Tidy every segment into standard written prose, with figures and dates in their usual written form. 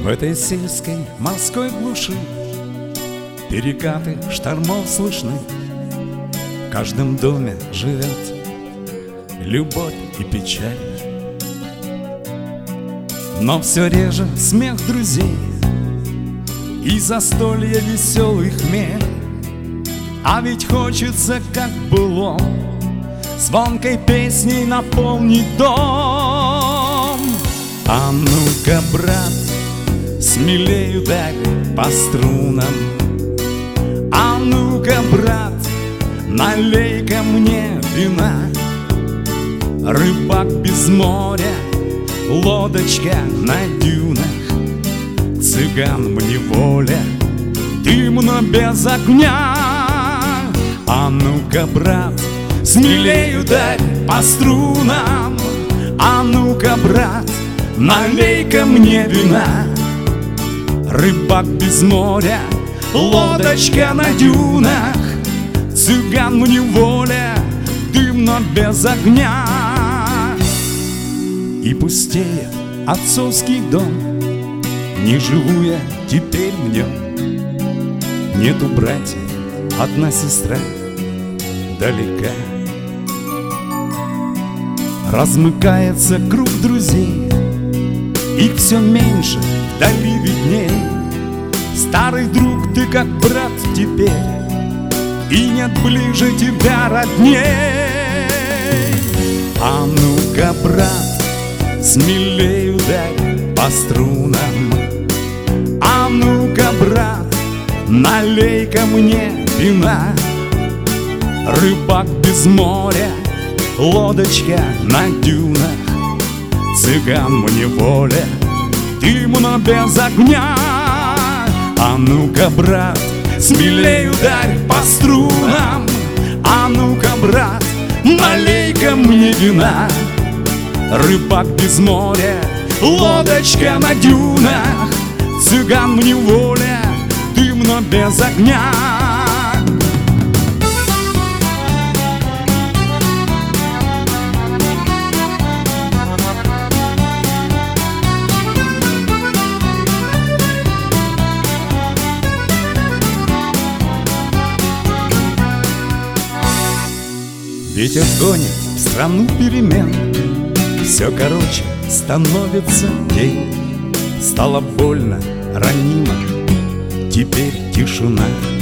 В этой сельской морской глуши перекаты штормов слышны. В каждом доме живет любовь и печаль. Но все реже смех друзей и застолья веселый хмель. А ведь хочется, как было, звонкой песней наполнить дом. А ну-ка, брат, смелей ударь по струнам. А ну-ка, брат, налей-ка мне вина. Рыбак без моря, лодочка на дюнах, цыган в неволе, дымно без огня. А ну-ка, брат, смелей ударь по струнам. А ну-ка, брат, налей-ка мне вина. Рыбак без моря, лодочка на дюнах, цыган в неволе, дымно без огня. И пустеет отцовский дом, не живу я теперь в нем. Нету братьев, одна сестра далека. Размыкается круг друзей, их все меньше, вдали видней. Старый друг, ты как брат теперь, и нет ближе тебя родней. А ну-ка, брат, смелей ударь по струнам. А ну-ка, брат, налей-ка мне вина. Рыбак без моря, лодочка на дюнах, цыган в неволе, дымно без огня. А ну-ка, брат, смелей ударь по струнам. А ну-ка, брат, налей-ка мне вина. Рыбак без моря, лодочка на дюнах, цыган в неволе, дымно без огня. Ветер гонит в страну перемен, все короче становится день. Стало больно, ранимо, теперь тишина.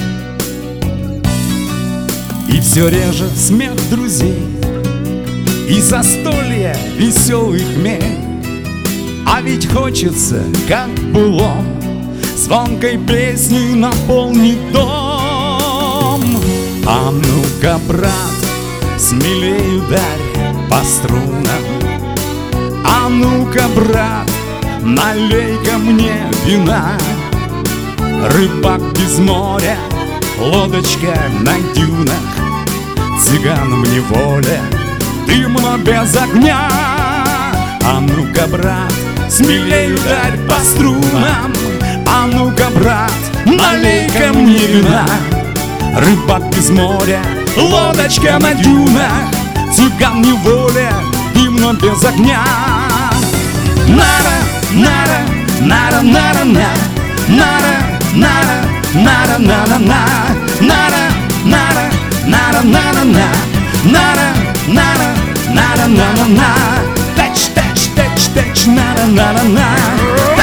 И все реже смех друзей и застолья веселый хмель. А ведь хочется, как было, звонкой песней наполнить дом. А ну-ка, брат, смелей ударь по струнам. А ну-ка, брат, налей-ка мне вина. Рыбак без моря, лодочка на дюнах, цыган в неволе, дымно без огня. А ну-ка, брат, смелей ударь по струнам. А ну-ка, брат, налей-ка мне вина. Рыбак без моря, лодочка на дюнах, цыган в неволе, дымно без огня. Нара, нара, нара, нара, на, нара, нара, нара, нара, на, нара, нара, нара, нара, на, нара, нара, нара, нара, на, тач, тач, тач, тач, нара, нара, на.